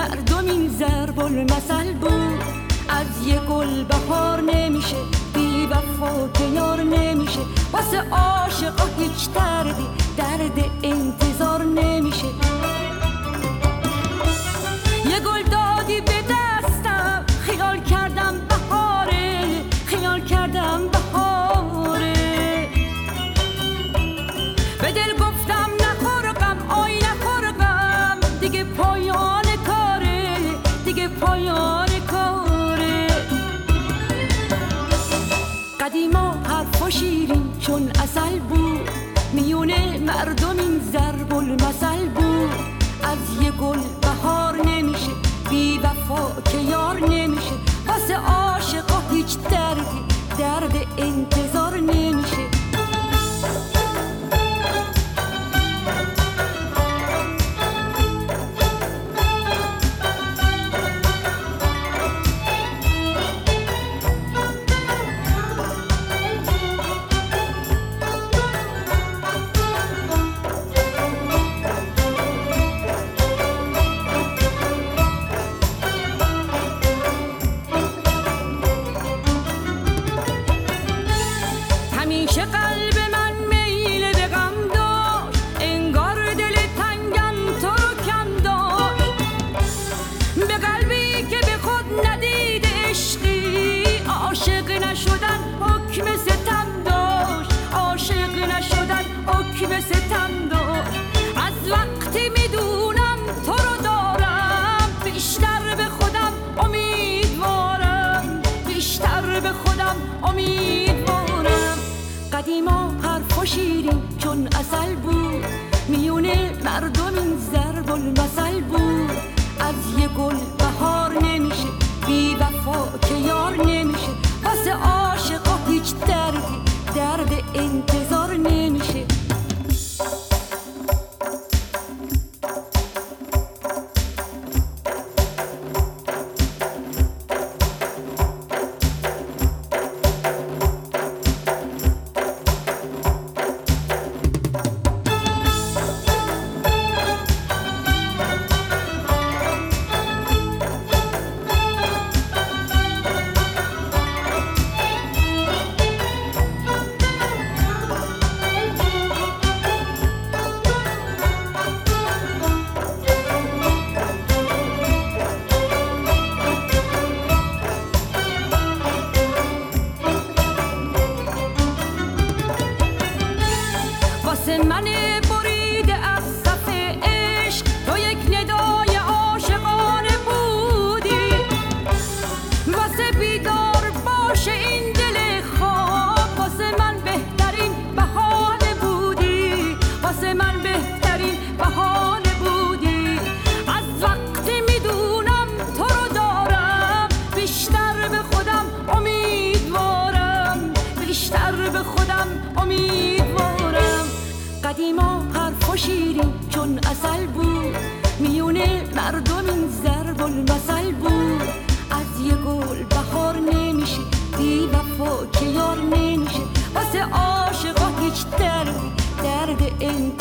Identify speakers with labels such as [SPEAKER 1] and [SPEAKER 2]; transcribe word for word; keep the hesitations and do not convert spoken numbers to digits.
[SPEAKER 1] مردم این ضرب المثل بود. از یه گل بهار نمیشه، بی وفا که یار نمیشه. واسه عاشقا هیچ دردی درد انتظار نمیشه. یه گل دادی به دستم، خیال کردم بهاره، خیال کردم بهاره. به دل گفتم نخور غم، آی نخور غم، دیگه پایان کاره، دیگه پایان کاره. قدیما حرف و شیرین چون عسل بود، میونه مردم این ضرب المثل بود. از یه گل بهار نمیشه، بی وفا که یار نمیشه. واسه عاشقا هیچ دردی درد انتظار نمیشه. همیشه قلب من میل به غم داشت، انگار دل تنگم تو رو کم داشت. به قلبی که به خود ندید عشقی، عاشق نشدن حکم ستم داشت، عاشق نشدن حکم ستم داشت. از وقتی میدونم تو رو دارم، بیشتر به خودم امیدوارم، بیشتر به خودم امیدوارم. قدیما حرف و شیرین چون عسل بود، میونه مردم این ضرب المثل بود. از یه گل بهار نمیشه، بی وفا که یار نمیشه. واسه عاشقا هیچ دردی درد انتظار نمیشه. واسه من بریده از صف عشق، تو یک ندای عاشقانه بودی. واسه بیدار باشه این دل خواب، واسه من بهترین بهانه بودی، واسه من بهترین بهانه بودی. از وقتی میدونم تو رو دارم، بیشتر به خودم امیدوارم، بیشتر به خودم امیدوارم. قدیما حرف و شیرین چون عسل بود، میونه مردم این ضرب المثل بود. از یه گل بهار نمیشه، بی وفا که یار نمیشه. واسه عاشقا هیچ دردی درد انتظار